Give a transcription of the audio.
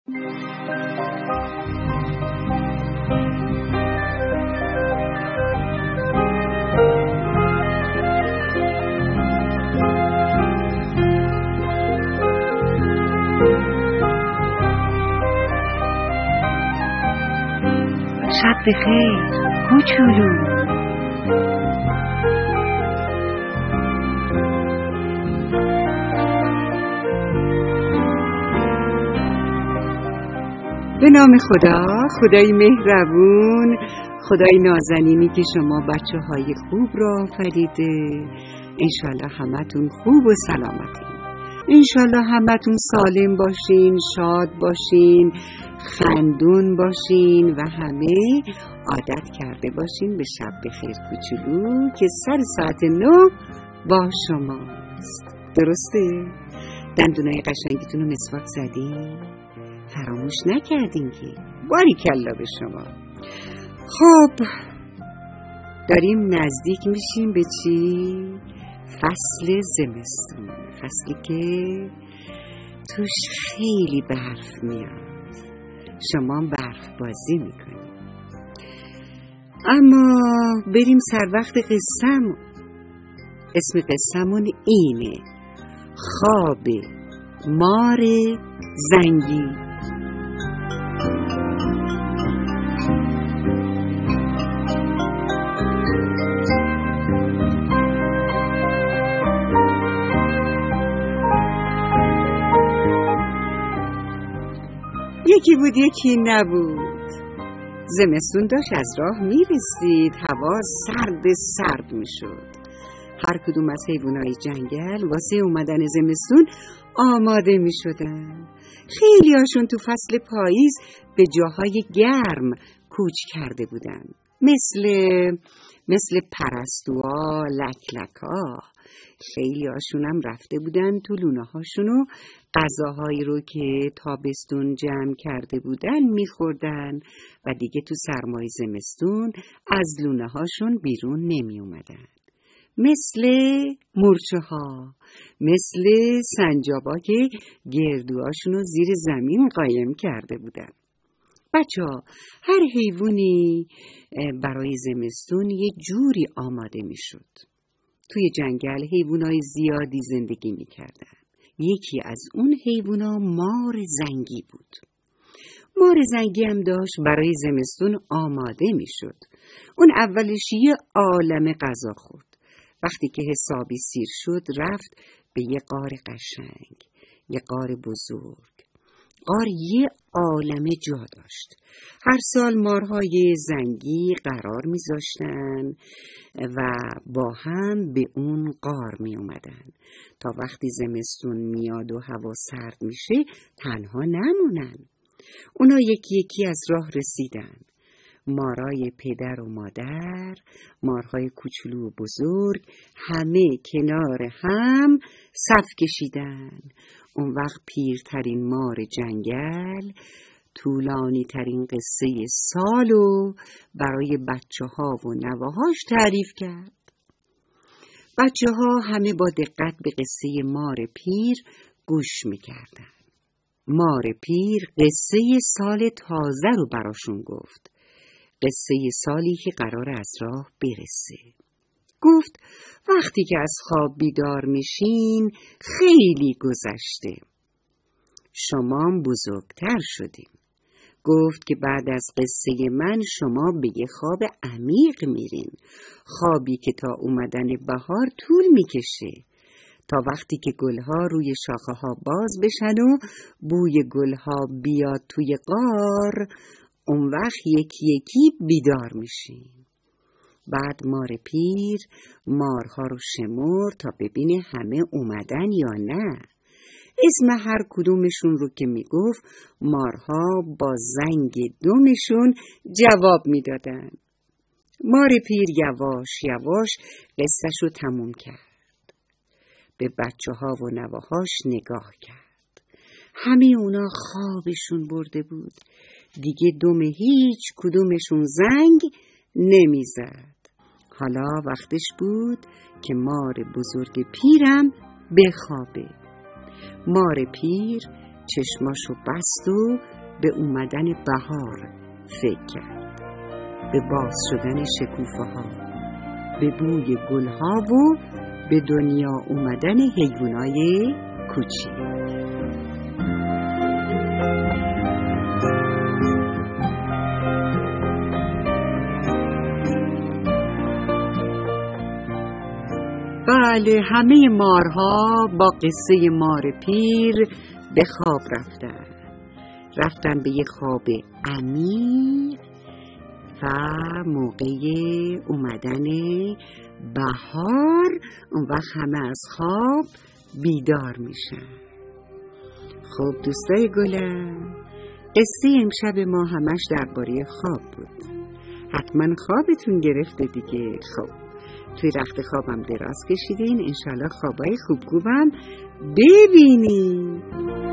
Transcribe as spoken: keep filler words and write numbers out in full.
شب بخیر کوچولو. به نام خدا، خدای مهربون، خدای نازنینی که شما بچه های خوب را آفریده. انشالله همتون خوب و سلامتین، انشالله همتون سالم باشین، شاد باشین، خندون باشین و همه عادت کرده باشین به شب بخیر کوچولو که سر ساعت نه با شماست. درسته؟ دندونای قشنگتون رو مسواک زدین؟ فراموش نکردین که؟ باریکلا به شما. خب داریم نزدیک میشیم به چی؟ فصل زمستون، فصلی که توش خیلی برف میاد، شما برف بازی میکنید. اما بریم سر وقت قصه‌مون. اسم قصه‌مون اینه: خواب مار زنگی. یکی بود یکی نبود. زمستون داشت از راه میرسید، هوا سرد سرد میشد. هر کدوم از حیوانای جنگل واسه اومدن زمستون آماده میشدن. خیلی هاشون تو فصل پاییز به جاهای گرم کوچ کرده بودن، مثل مثل پرستوها، لکلکا. خیلی هاشون هم رفته بودن تو لونه هاشون و غذاهایی رو که تابستون جمع کرده بودن میخوردن و دیگه تو سرمای زمستون از لونه هاشون بیرون نمی اومدن. مثل مورچه ها، مثل سنجابا که گردوهاشون رو زیر زمین قایم کرده بودن. بچه ها، هر حیوانی برای زمستون یه جوری آماده می شد. توی جنگل حیوانای زیادی زندگی می کردن. یکی از اون حیوانا مار زنگی بود. مار زنگی هم داشت برای زمستون آماده می شد. اون اولش یه عالم غذا خورد. وقتی که حسابی سیر شد رفت به یه غار قشنگ، یه غار بزرگ. غار یه عالمه جا داشت. هر سال مارهای زنگی قرار میذاشتن و با هم به اون غار می اومدن تا وقتی زمستون میاد و هوا سرد میشه تنها نمونن. اونا یکی یکی از راه رسیدن. مارای پدر و مادر، مارهای کوچولو و بزرگ، همه کنار هم صف کشیدن. اون وقت پیرترین مار جنگل طولانی ترین قصه سالو برای بچه ها و نوهاش تعریف کرد. بچه ها همه با دقت به قصه مار پیر گوش میکردن. مار پیر قصه سال تازه رو براشون گفت. قصه سالی که قرار از راه برسه. گفت وقتی که از خواب بیدار میشین خیلی گذشته، شما بزرگتر شدیم. گفت که بعد از قصه من شما به یه خواب عمیق میرین، خوابی که تا اومدن بهار طول میکشه، تا وقتی که گلها روی شاخه ها باز بشن و بوی گلها بیاد توی غار، اون وقت یکی یکی بیدار میشین. بعد مار پیر مارها رو شمر تا ببینه همه اومدن یا نه. اسم هر کدومشون رو که میگفت مارها با زنگ دمشون جواب میدادن. مار پیر یواش یواش قصهش رو تموم کرد. به بچه ها و نوهاش نگاه کرد. همه اونا خوابشون برده بود. دیگه دم هیچ کدومشون زنگ نمیزد. حالا وقتش بود که مار بزرگ پیرم بخوابه. مار پیر چشماشو بست و به اومدن بهار فکر کرد، به باز شدن شکوفه ها، به بوی گلها و به دنیا اومدن حیوانای کوچیک. بله، همه مارها با قصه مار پیر به خواب رفتن رفتن به یه خواب عمیق و موقع اومدن بهار اون وقت همه از خواب بیدار میشن. خب دوستای گلم، قصه امشب ما همش درباره خواب بود. حتما خوابتون گرفته دیگه. خب توی رخت خوابم دراز کشیدین، انشالله خوابای خوب خوبم ببینین.